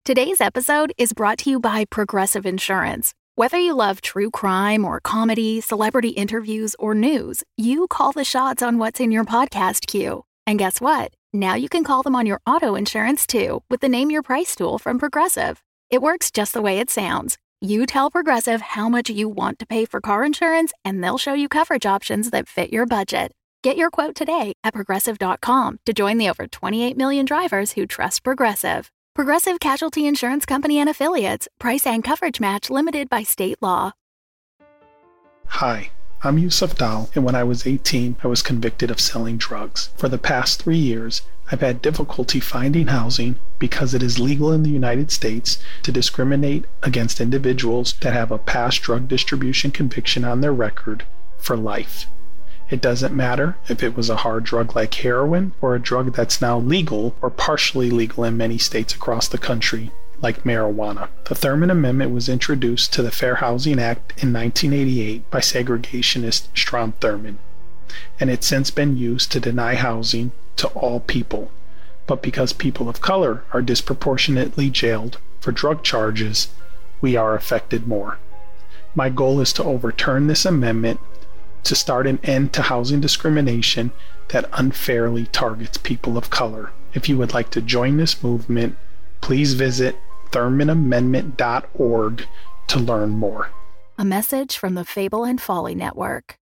Today's episode is brought to you by Progressive Insurance. Whether you love true crime or comedy, celebrity interviews, or news, you call the shots on what's in your podcast queue. And guess what? Now you can call them on your auto insurance too with the Name Your Price tool from Progressive. It works just the way it sounds. You tell Progressive how much you want to pay for car insurance, and they'll show you coverage options that fit your budget. Get your quote today at Progressive.com to join the over 28 million drivers who trust Progressive. Progressive Casualty Insurance Company and Affiliates. Price and coverage match limited by state law. Hi, I'm Yusuf Dal, and when I was 18, I was convicted of selling drugs. For the past 3 years, I've had difficulty finding housing because it is legal in the United States to discriminate against individuals that have a past drug distribution conviction on their record for life. It doesn't matter if it was a hard drug like heroin or a drug that's now legal or partially legal in many states across the country, like marijuana. The Thurmond Amendment was introduced to the Fair Housing Act in 1988 by segregationist Strom Thurmond, and it's since been used to deny housing to all people. But because people of color are disproportionately jailed for drug charges, we are affected more. My goal is to overturn this amendment to start an end to housing discrimination that unfairly targets people of color. If you would like to join this movement, please visit ThurmondAmendment.org to learn more. A message from the Fable and Folly Network.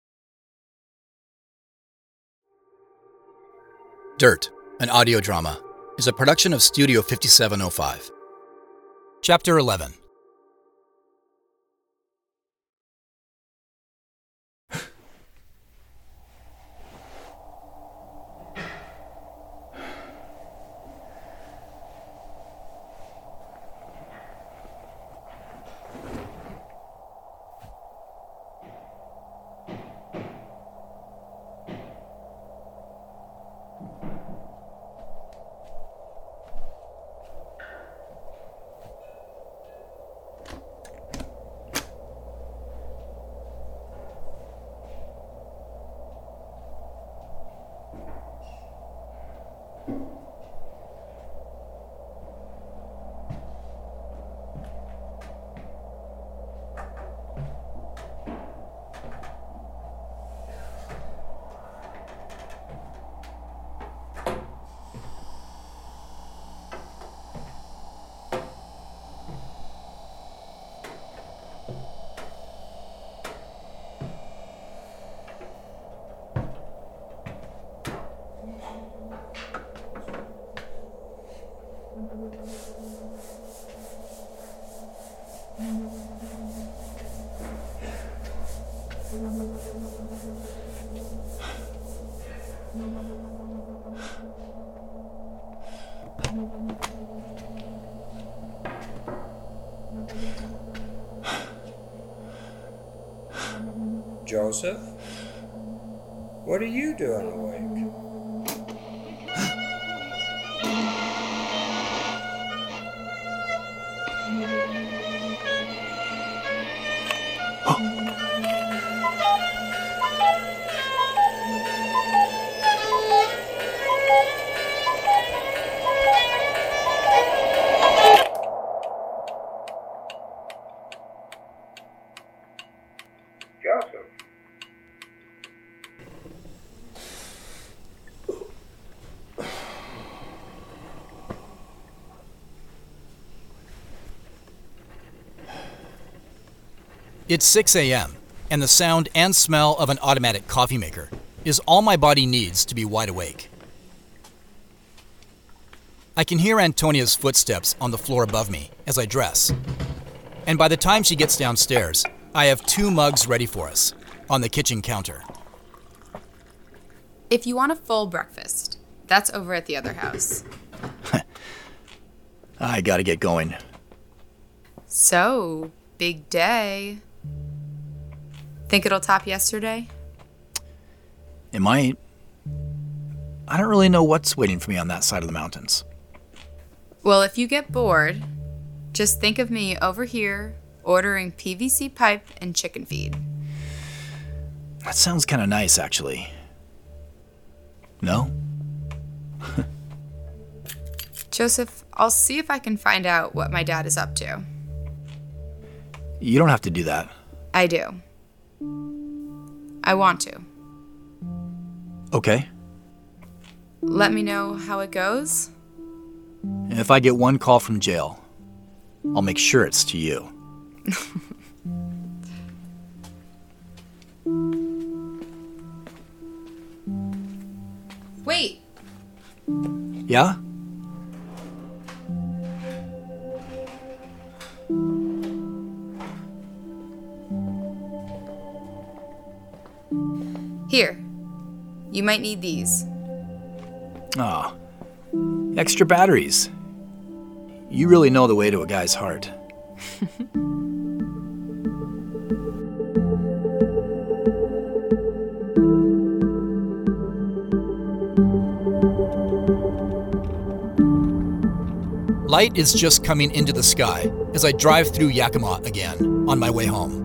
Dirt, an audio drama, is a production of Studio 5705. Chapter 11. Joseph? What are you doing awake? Joseph? It's 6 a.m., and the sound and smell of an automatic coffee maker is all my body needs to be wide awake. I can hear Antonia's footsteps on the floor above me as I dress, and by the time she gets downstairs, I have 2 mugs ready for us on the kitchen counter. If you want a full breakfast, that's over at the other house. I gotta get going. So, big day. Think it'll top yesterday? It might. I don't really know what's waiting for me on that side of the mountains. Well, if you get bored, just think of me over here ordering PVC pipe and chicken feed. That sounds kind of nice, actually. No? Joseph, I'll see if I can find out what my dad is up to. You don't have to do that. I do. I want to. Okay. Let me know how it goes. And if I get one call from jail, I'll make sure it's to you. Wait. Yeah? Here. You might need these. Ah, extra batteries. You really know the way to a guy's heart. Light is just coming into the sky as I drive through Yakima again on my way home.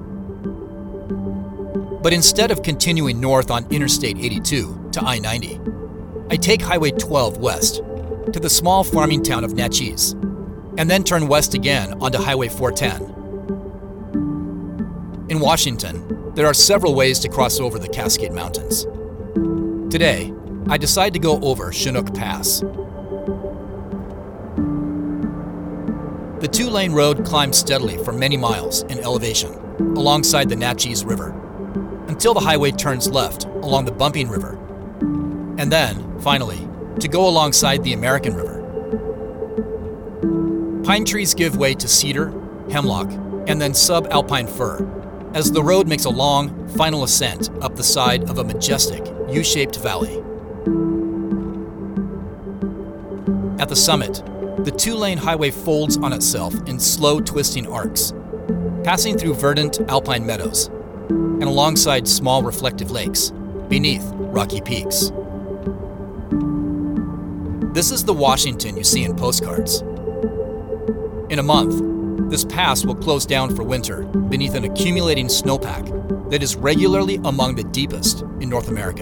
But instead of continuing north on Interstate 82 to I-90, I take Highway 12 west to the small farming town of Natchez, and then turn west again onto Highway 410. In Washington, there are several ways to cross over the Cascade Mountains. Today, I decide to go over Chinook Pass. The two-lane road climbs steadily for many miles in elevation alongside the Natchez River, until the highway turns left along the Bumping River, and then, finally, to go alongside the American River. Pine trees give way to cedar, hemlock, and then subalpine fir, as the road makes a long, final ascent up the side of a majestic, U-shaped valley. At the summit, the two-lane highway folds on itself in slow, twisting arcs, passing through verdant alpine meadows and alongside small reflective lakes beneath rocky peaks. This is the Washington you see in postcards. In a month, this pass will close down for winter beneath an accumulating snowpack that is regularly among the deepest in North America.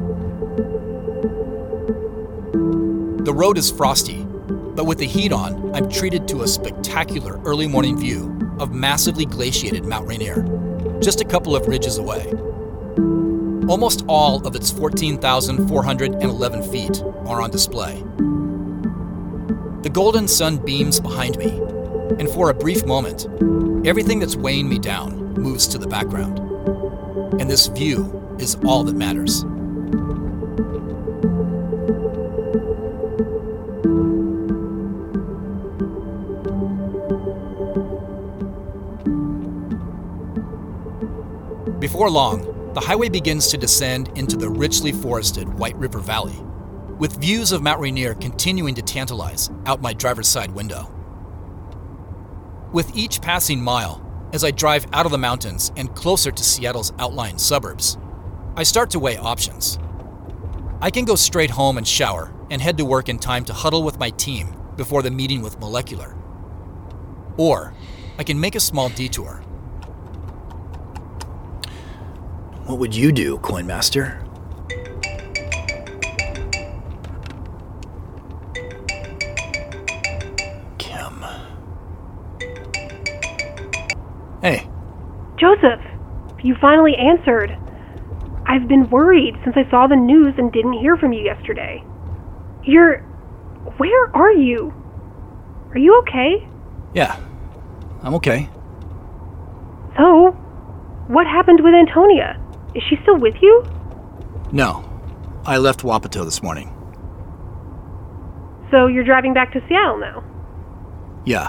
The road is frosty, but with the heat on, I'm treated to a spectacular early morning view of massively glaciated Mount Rainier, just a couple of ridges away. Almost all of its 14,411 feet are on display. The golden sun beams behind me, and for a brief moment, everything that's weighing me down moves to the background. And this view is all that matters. Before long, the highway begins to descend into the richly forested White River Valley, with views of Mount Rainier continuing to tantalize out my driver's side window. With each passing mile, as I drive out of the mountains and closer to Seattle's outlying suburbs, I start to weigh options. I can go straight home and shower and head to work in time to huddle with my team before the meeting with Molecular. Or I can make a small detour. What would you do, Coinmaster? Kim. Hey. Joseph, you finally answered. I've been worried since I saw the news and didn't hear from you yesterday. Where are you? Are you okay? Yeah, I'm okay. So, what happened with Antonia? Is she still with you? No, I left Wapato this morning. So you're driving back to Seattle now? Yeah.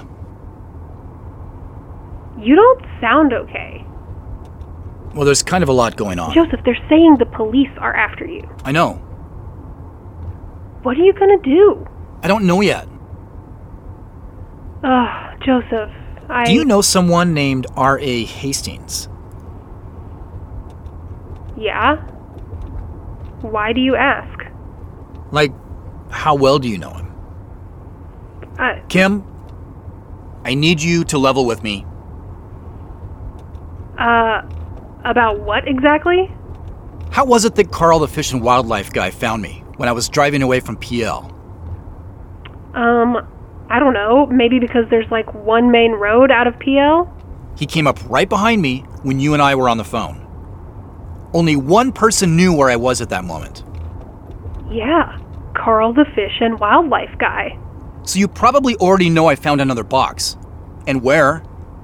You don't sound okay. Well, there's kind of a lot going on. Joseph, they're saying the police are after you. I know. What are you gonna do? I don't know yet. Ugh, Joseph, Do you know someone named R.A. Hastings? Yeah? Why do you ask? Like, how well do you know him? Kim, I need you to level with me. About what exactly? How was it that Carl, the fish and wildlife guy, found me when I was driving away from PL? I don't know, maybe because there's like one main road out of PL? He came up right behind me when you and I were on the phone. Only one person knew where I was at that moment. Yeah, Carl the fish and wildlife guy. So you probably already know I found another box. And where?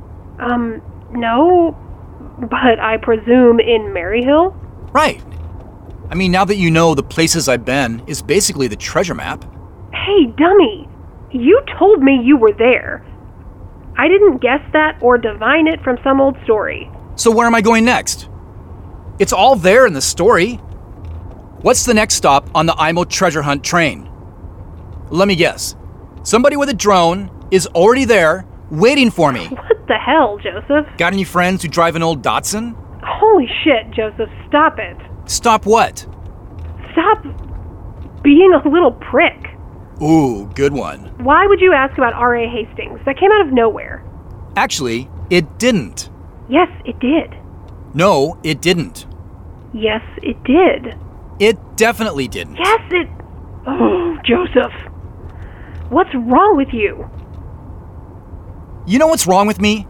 No, but I presume in Maryhill? Right. I mean, now that you know the places I've been is basically the treasure map. Hey, dummy, you told me you were there. I didn't guess that or divine it from some old story. So where am I going next? It's all there in the story. What's the next stop on the IMO treasure hunt train? Let me guess. Somebody with a drone is already there, waiting for me. What the hell, Joseph? Got any friends who drive an old Datsun? Holy shit, Joseph, stop it. Stop what? Stop being a little prick. Ooh, good one. Why would you ask about R.A. Hastings? That came out of nowhere. Actually, it didn't. Yes, it did. No, it didn't. Yes, it did. It definitely didn't. Yes, it... Oh, Joseph. What's wrong with you? You know what's wrong with me?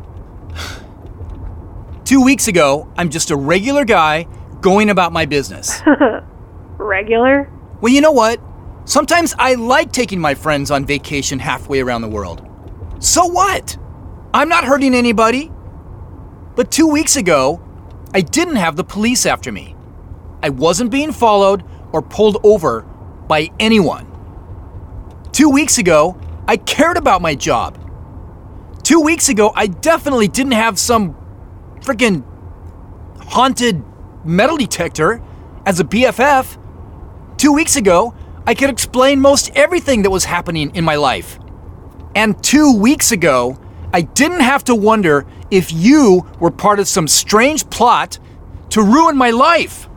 2 weeks ago, I'm just a regular guy going about my business. Regular? Well, you know what? Sometimes I like taking my friends on vacation halfway around the world. So what? I'm not hurting anybody. But 2 weeks ago, I didn't have the police after me. I wasn't being followed or pulled over by anyone. 2 weeks ago, I cared about my job. 2 weeks ago, I definitely didn't have some freaking haunted metal detector as a BFF. 2 weeks ago, I could explain most everything that was happening in my life. And 2 weeks ago, I didn't have to wonder if you were part of some strange plot to ruin my life.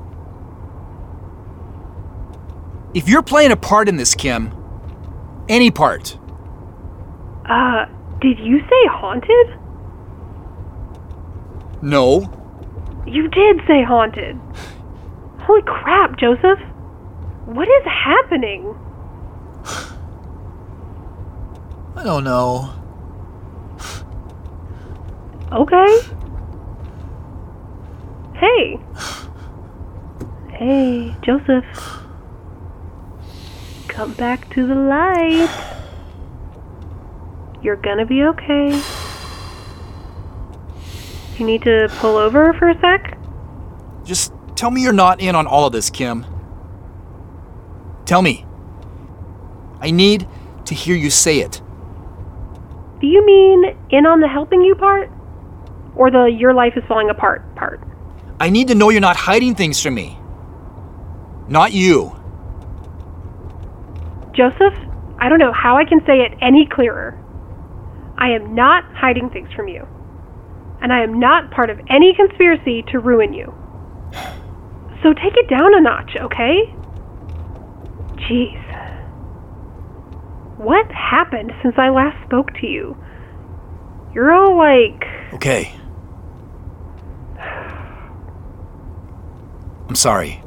If you're playing a part in this, Kim, any part. Did you say haunted? No. You did say haunted. Holy crap, Joseph. What is happening? I don't know. Okay. Hey. Hey, Joseph. Come back to the light. You're gonna be okay. You need to pull over for a sec? Just tell me you're not in on all of this, Kim. Tell me. I need to hear you say it. Do you mean in on the helping you part? Or the your life is falling apart part? I need to know you're not hiding things from me. Not you. Joseph, I don't know how I can say it any clearer. I am not hiding things from you. And I am not part of any conspiracy to ruin you. So take it down a notch, okay? Jeez. What happened since I last spoke to you? You're all like... Okay. I'm sorry.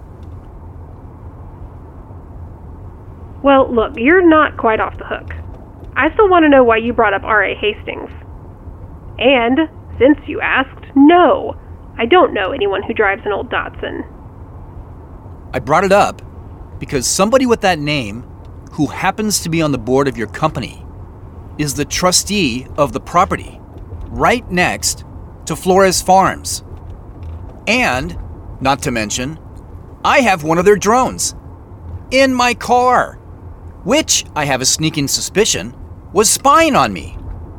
Well, look, you're not quite off the hook. I still want to know why you brought up R.A. Hastings. And, since you asked, no, I don't know anyone who drives an old Datsun. I brought it up because somebody with that name, who happens to be on the board of your company, is the trustee of the property, right next to Flores Farms. And, not to mention, I have one of their drones in my car, which I have a sneaking suspicion was spying on me.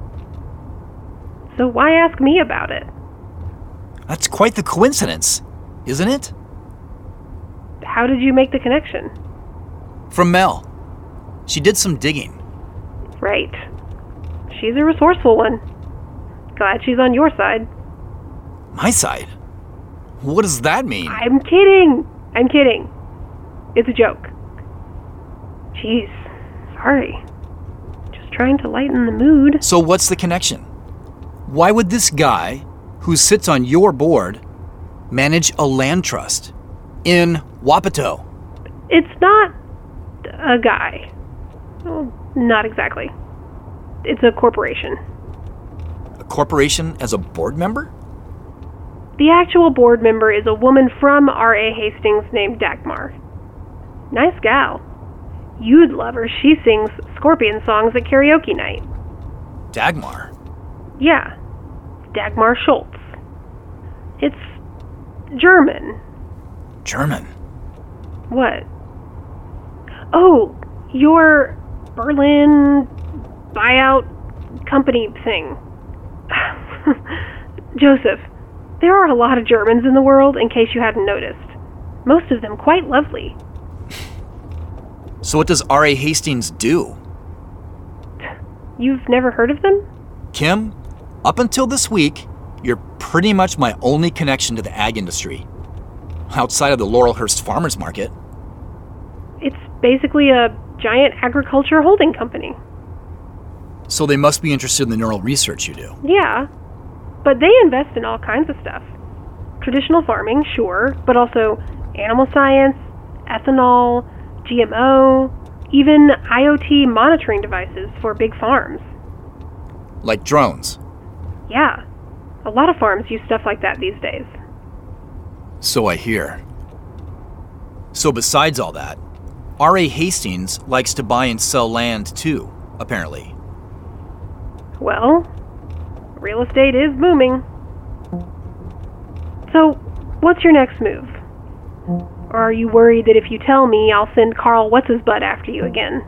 So why ask me about it? That's quite the coincidence, isn't it? How did you make the connection? From Mel. She did some digging. Right. She's a resourceful one. Glad she's on your side. My side? What does that mean? I'm kidding. I'm kidding. It's a joke. Jeez. Sorry. Just trying to lighten the mood. So what's the connection? Why would this guy, who sits on your board, manage a land trust in Wapato? It's not a guy. Well, not exactly. It's a corporation. A corporation as a board member? The actual board member is a woman from R.A. Hastings named Dagmar. Nice gal. You'd love her. She sings Scorpion songs at karaoke night. Dagmar? Yeah. Dagmar Schultz. It's German. German? What? Oh, your Berlin buyout company thing. Joseph, there are a lot of Germans in the world, in case you hadn't noticed. Most of them quite lovely. So what does R.A. Hastings do? You've never heard of them? Kim, up until this week, you're pretty much my only connection to the ag industry. Outside of the Laurelhurst Farmers Market. It's basically a giant agriculture holding company. So they must be interested in the neural research you do. Yeah, but they invest in all kinds of stuff. Traditional farming, sure, but also animal science, ethanol, GMO, even IoT monitoring devices for big farms. Like drones. Yeah, a lot of farms use stuff like that these days. So I hear. So besides all that, R.A. Hastings likes to buy and sell land too, apparently. Well, real estate is booming. So, what's your next move? Or are you worried that if you tell me, I'll send Carl What's-His-Butt after you again?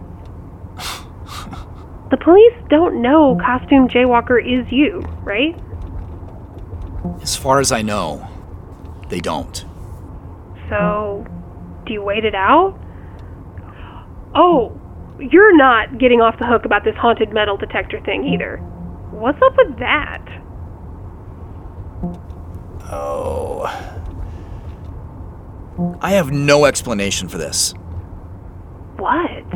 The police don't know Costume Jaywalker is you, right? As far as I know, they don't. So, do you wait it out? Oh, you're not getting off the hook about this haunted metal detector thing either. What's up with that? Oh. I have no explanation for this. What?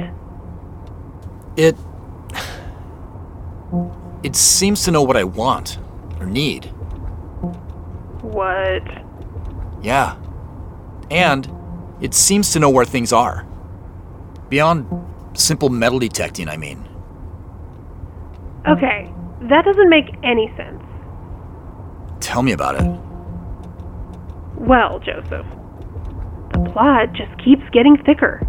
It seems to know what I want or need. What? Yeah. And it seems to know where things are. Beyond simple metal detecting, I mean. Okay, that doesn't make any sense. Tell me about it. Well, Joseph, the plot just keeps getting thicker.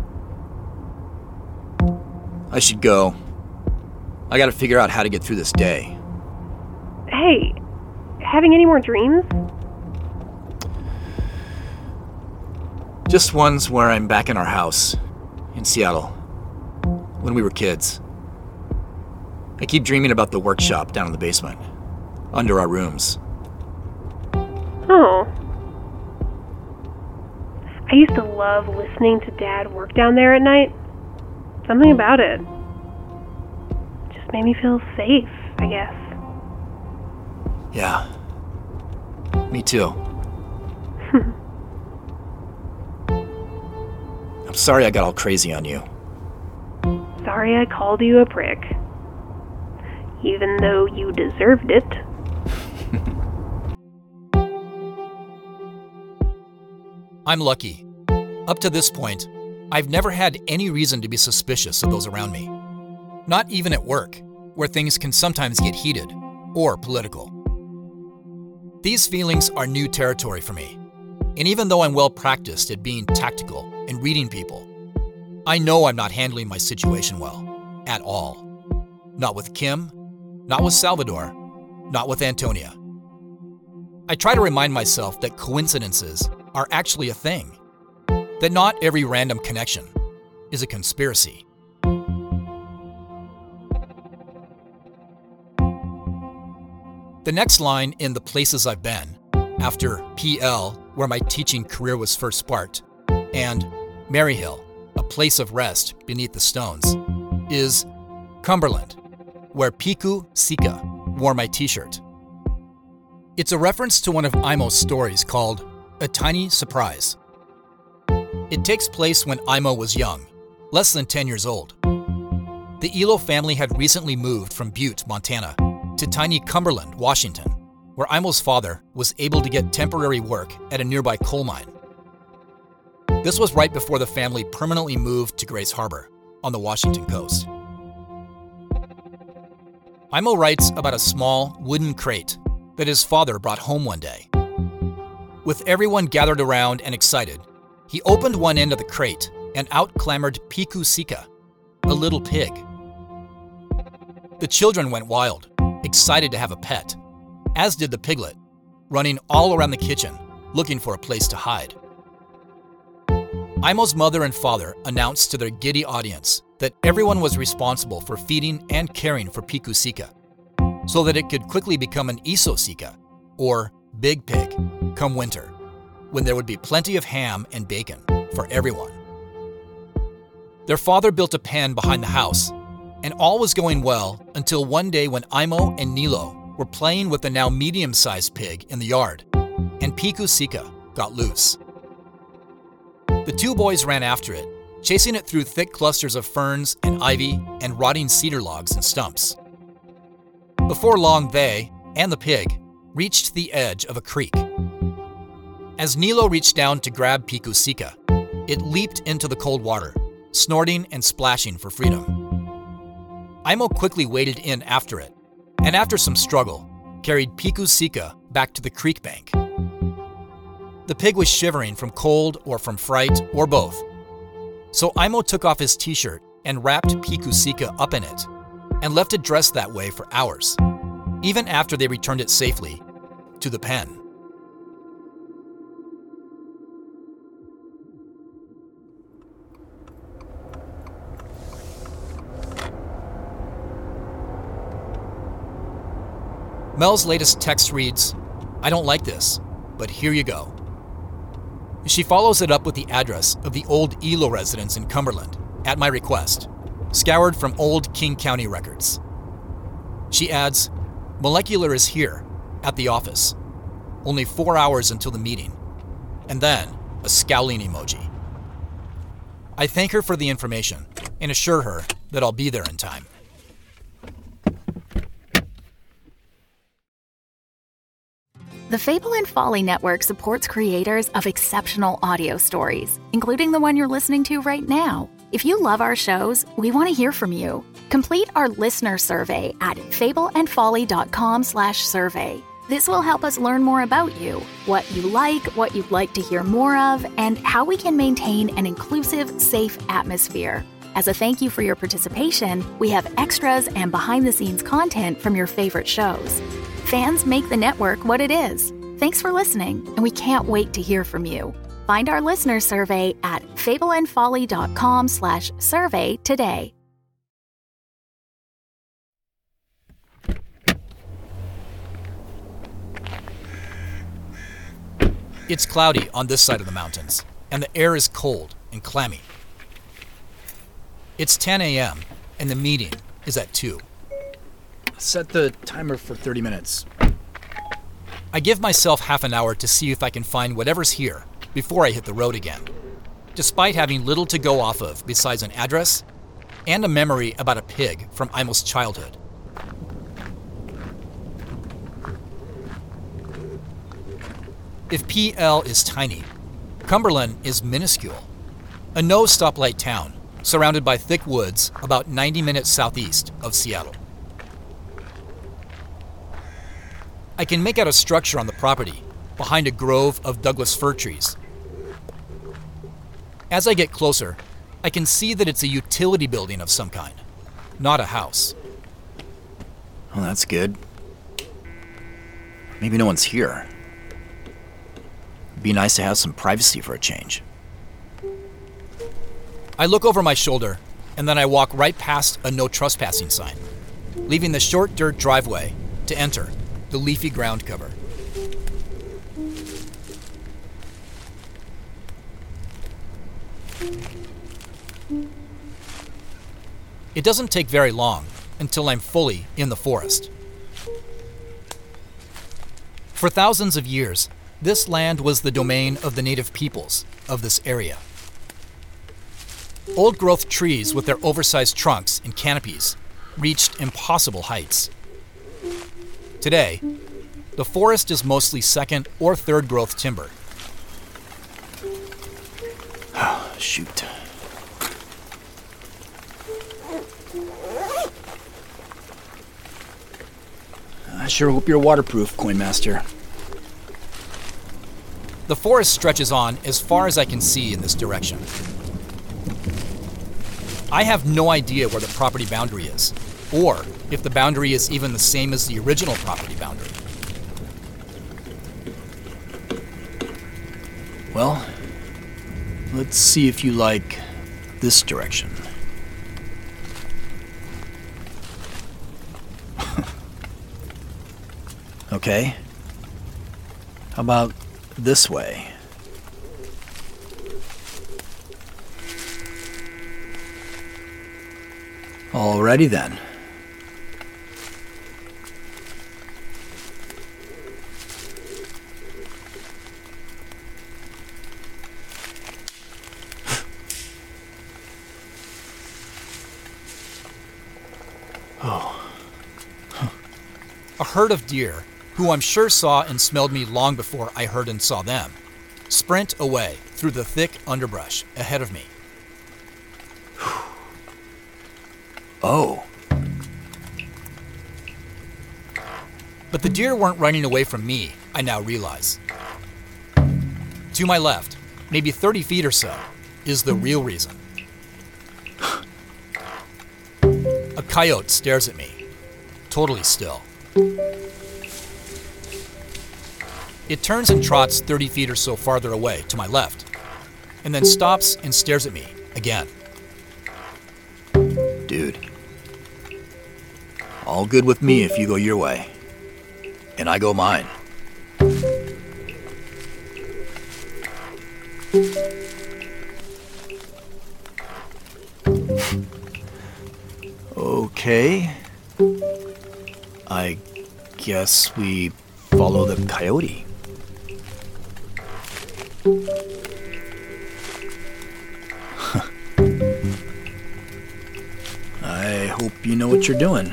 I should go. I gotta figure out how to get through this day. Hey, having any more dreams? Just ones where I'm back in our house in Seattle when we were kids. I keep dreaming about the workshop down in the basement, under our rooms. Oh. I used to love listening to Dad work down there at night. Something about it just made me feel safe, I guess. Yeah. Me too. I'm sorry I got all crazy on you. Sorry I called you a prick. Even though you deserved it. I'm lucky. Up to this point, I've never had any reason to be suspicious of those around me. Not even at work, where things can sometimes get heated or political. These feelings are new territory for me, and even though I'm well practiced at being tactical and reading people, I know I'm not handling my situation well, at all. Not with Kim, not with Salvador, not with Antonia. I try to remind myself that coincidences are actually a thing, that not every random connection is a conspiracy. The next line in The Places I've Been, after PL, where my teaching career was first sparked, and Maryhill, a place of rest beneath the stones, is Cumberland, where Piku Sika wore my t-shirt. It's a reference to one of Imo's stories called A Tiny Surprise. It takes place when Imo was young, less than 10 years old. The Elo family had recently moved from Butte, Montana, to tiny Cumberland, Washington, where Imo's father was able to get temporary work at a nearby coal mine. This was right before the family permanently moved to Grace Harbor on the Washington coast. Imo writes about a small wooden crate that his father brought home one day. With everyone gathered around and excited, he opened one end of the crate and out clambered Piku Sika, a little pig. The children went wild, excited to have a pet, as did the piglet, running all around the kitchen, looking for a place to hide. Imo's mother and father announced to their giddy audience that everyone was responsible for feeding and caring for Piku Sika, so that it could quickly become an Iso Sika, or big pig, come winter, when there would be plenty of ham and bacon for everyone. Their father built a pen behind the house, and all was going well until one day when Imo and Nilo were playing with the now medium-sized pig in the yard, and Piku Sika got loose. The two boys ran after it, chasing it through thick clusters of ferns and ivy and rotting cedar logs and stumps. Before long, they, and the pig, reached the edge of a creek. As Nilo reached down to grab Piku Sika, it leaped into the cold water, snorting and splashing for freedom. Imo quickly waded in after it, and after some struggle, carried Piku Sika back to the creek bank. The pig was shivering from cold or from fright or both, so Imo took off his t-shirt and wrapped Piku Sika up in it, and left it dressed that way for hours, even after they returned it safely to the pen. Mel's latest text reads, "I don't like this, but here you go." She follows it up with the address of the old Elo residence in Cumberland, at my request, scoured from old King County records. She adds, "Molecular is here, at the office. Only 4 hours until the meeting." And then, a scowling emoji. I thank her for the information and assure her that I'll be there in time. The Fable and Folly Network supports creators of exceptional audio stories, including the one you're listening to right now. If you love our shows, we want to hear from you. Complete our listener survey at fableandfolly.com/survey. This will help us learn more about you, what you like, what you'd like to hear more of, and how we can maintain an inclusive, safe atmosphere. As a thank you for your participation, we have extras and behind-the-scenes content from your favorite shows. Fans make the network what it is. Thanks for listening, and we can't wait to hear from you. Find our listener survey at fableandfolly.com/survey today. It's cloudy on this side of the mountains, and the air is cold and clammy. It's 10 a.m., and the meeting is at 2. Set the timer for 30 minutes. I give myself half an hour to see if I can find whatever's here before I hit the road again, despite having little to go off of besides an address and a memory about a pig from Imo's childhood. If PL is tiny, Cumberland is minuscule, a no-stoplight town surrounded by thick woods about 90 minutes southeast of Seattle. I can make out a structure on the property behind a grove of Douglas fir trees. As I get closer, I can see that it's a utility building of some kind, not a house. Oh, that's good. Maybe no one's here. It'd be nice to have some privacy for a change. I look over my shoulder, and then I walk right past a no trespassing sign, leaving the short dirt driveway to enter the leafy ground cover. It doesn't take very long until I'm fully in the forest. For thousands of years, this land was the domain of the native peoples of this area. Old-growth trees with their oversized trunks and canopies reached impossible heights. Today, the forest is mostly second or third growth timber. Shoot. sure hope you're waterproof, Coinmaster. The forest stretches on as far as I can see in this direction. I have no idea where the property boundary is, or if the boundary is even the same as the original property boundary. Well, let's see if you like this direction. Okay. How about this way? Alrighty then. A herd of deer, who I'm sure saw and smelled me long before I heard and saw them, sprint away through the thick underbrush ahead of me. Oh. But the deer weren't running away from me, I now realize. To my left, maybe 30 feet or so, is the real reason. A coyote stares at me, totally still. It turns and trots 30 feet or so farther away to my left, and then stops and stares at me again. Dude. All good with me if you go your way. And I go mine. Okay. I guess we follow the coyote. I hope you know what you're doing.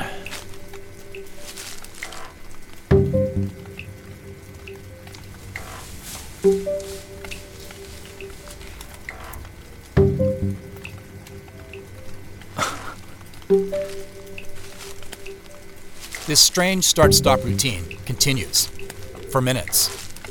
This strange start-stop routine continues for minutes.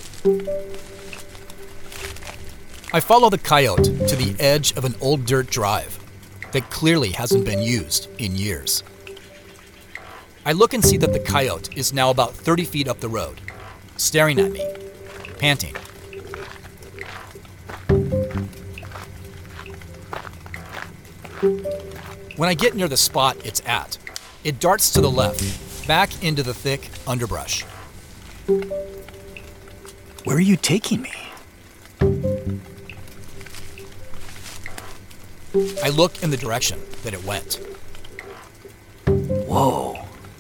I follow the coyote to the edge of an old dirt drive that clearly hasn't been used in years. I look and see that the coyote is now about 30 feet up the road, staring at me, panting. When I get near the spot it's at, it darts to the left, back into the thick underbrush. Where are you taking me? I look in the direction that it went. Whoa.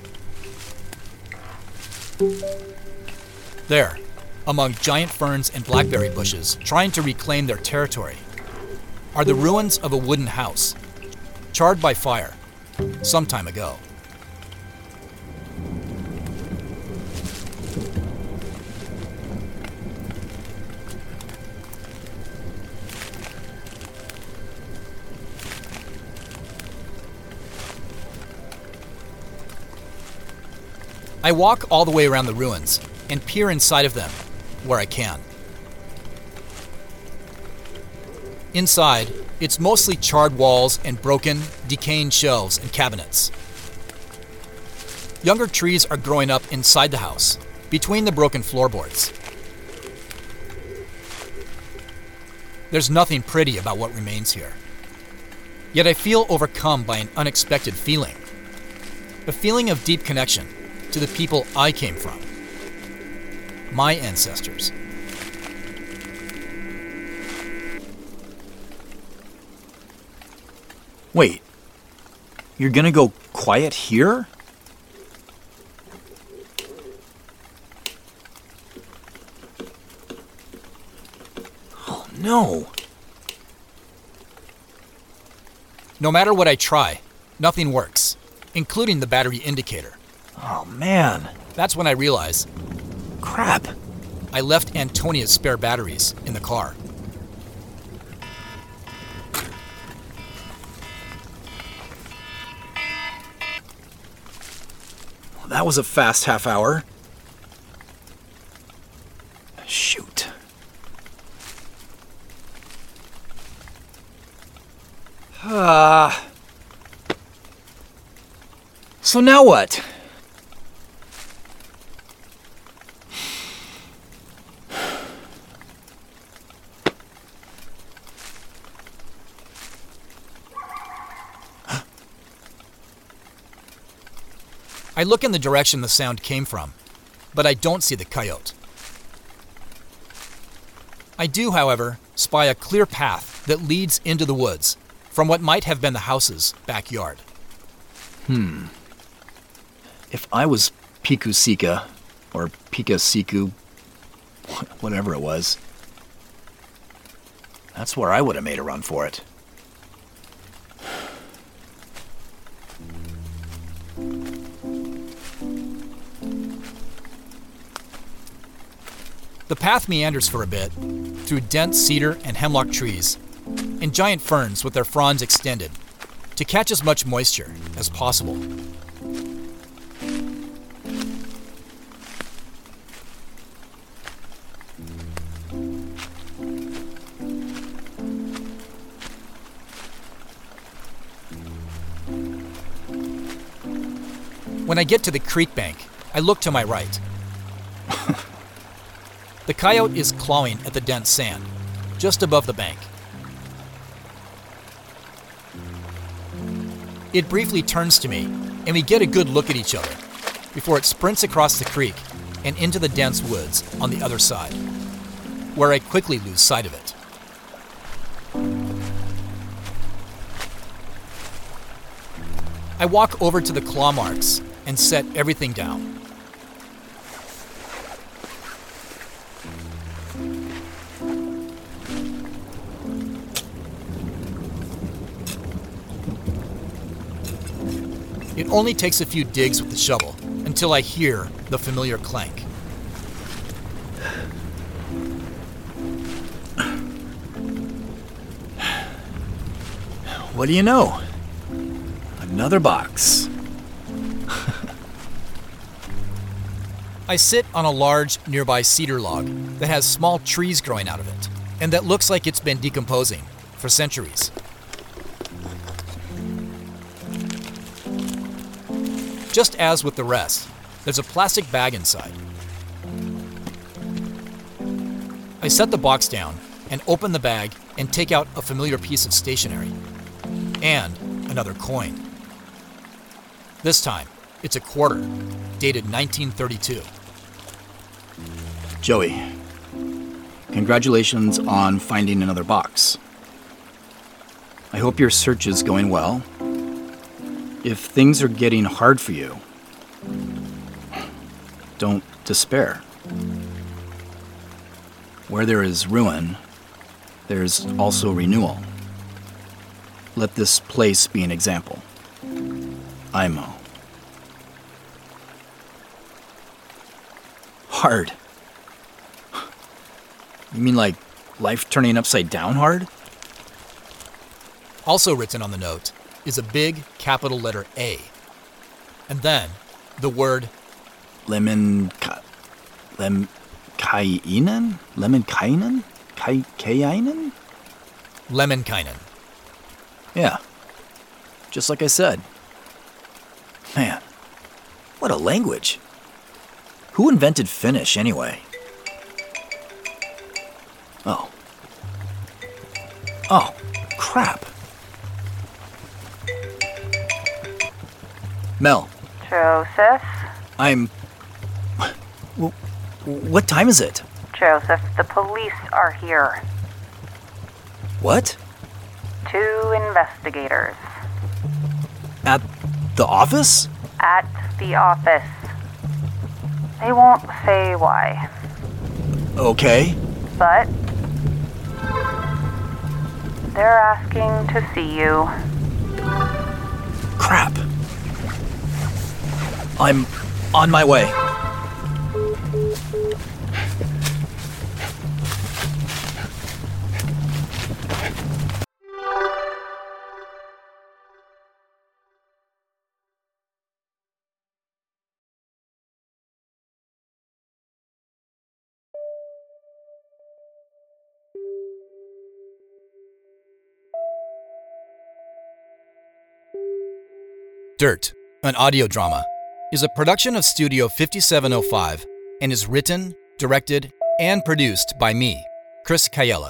There, among giant ferns and blackberry bushes, trying to reclaim their territory, are the ruins of a wooden house, charred by fire, some time ago. I walk all the way around the ruins and peer inside of them where I can. Inside, it's mostly charred walls and broken, decaying shelves and cabinets. Younger trees are growing up inside the house, between the broken floorboards. There's nothing pretty about what remains here. Yet I feel overcome by an unexpected feeling. A feeling of deep connection to the people I came from. My ancestors. Wait, you're gonna go quiet here? Oh no. No matter what I try, nothing works, including the battery indicator. Oh man. That's when I realize Crap. I left Antonia's spare batteries in the car. that was a fast half hour. Shoot. So now what? I look in the direction the sound came from, but I don't see the coyote. I do, however, spy a clear path that leads into the woods from what might have been the house's backyard. If I was Pikusika, or Pikasiku, whatever it was, that's where I would have made a run for it. The path meanders for a bit, through dense cedar and hemlock trees, and giant ferns with their fronds extended, to catch as much moisture as possible. When I get to the creek bank, I look to my right. The coyote is clawing at the dense sand, just above the bank. It briefly turns to me, and we get a good look at each other, before it sprints across the creek and into the dense woods on the other side, where I quickly lose sight of it. I walk over to the claw marks and set everything down. It only takes a few digs with the shovel until I hear the familiar clank. What do you know? Another box. I sit on a large nearby cedar log that has small trees growing out of it, and that looks like it's been decomposing for centuries. Just as with the rest, there's a plastic bag inside. I set the box down and open the bag and take out a familiar piece of stationery and another coin. This time, it's a quarter, dated 1932. Joey, congratulations on finding another box. I hope your search is going well. If things are getting hard for you, don't despair. Where there is ruin, there's also renewal. Let this place be an example. Imo. Hard. You mean like life turning upside down hard? Also written on the note is a big capital letter A, and then the word Lemon Kainen? Lemminkainen. Yeah. Just like I said. Man, what a language. Who invented Finnish anyway? Oh, crap. Mel. Joseph? What time is it? Joseph, the police are here. What? 2 investigators. At the office? At the office. They won't say why. Okay. But they're asking to see you. Crap. I'm on my way. Dirt, an audio drama, is a production of Studio 5705 and is written, directed, and produced by me, Chris Cayella.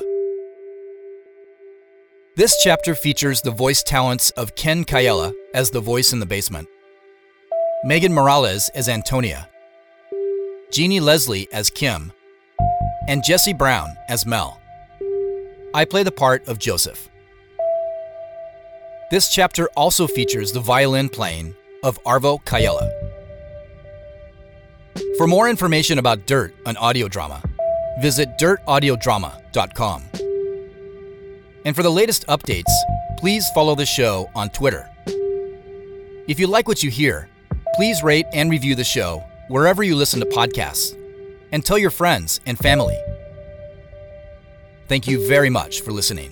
This chapter features the voice talents of Ken Cayella as the voice in the basement, Megan Morales as Antonia, Jeannie Leslie as Kim, and Jesse Brown as Mel. I play the part of Joseph. This chapter also features the violin playing of Arvo Cayella. For more information about Dirt, an audio drama, visit dirtaudiodrama.com. And for the latest updates, please follow the show on Twitter. If you like what you hear, please rate and review the show wherever you listen to podcasts, and tell your friends and family. Thank you very much for listening.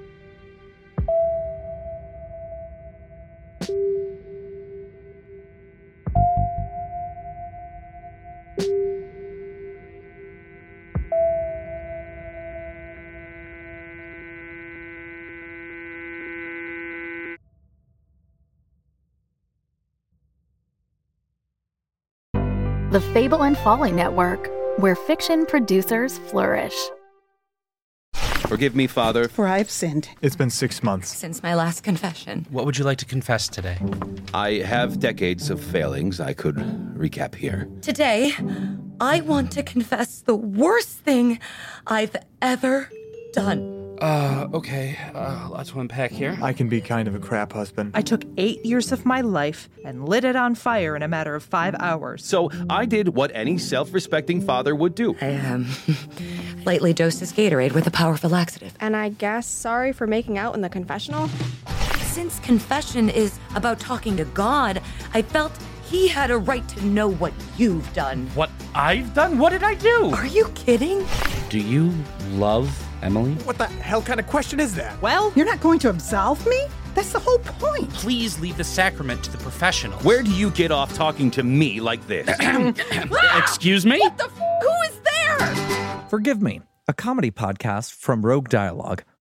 The Fable and Folly Network, where fiction producers flourish. Forgive me, Father, for I've sinned. It's been 6 months since my last confession. What would you like to confess today? I have decades of failings I could recap here. Today, I want to confess the worst thing I've ever done. Okay. Lots to unpack here. I can be kind of a crap husband. I took 8 years of my life and lit it on fire in a matter of 5 hours. So I did what any self-respecting father would do. I, lightly dosed his Gatorade with a powerful laxative. And I guess sorry for making out in the confessional? Since confession is about talking to God, I felt he had a right to know what you've done. What I've done? What did I do? Are you kidding? Do you love Emily? What the hell kind of question is that? Well, you're not going to absolve me? That's the whole point. Please leave the sacrament to the professionals. Where do you get off talking to me like this? Excuse me? What the who is there? Forgive Me, a comedy podcast from Rogue Dialogue,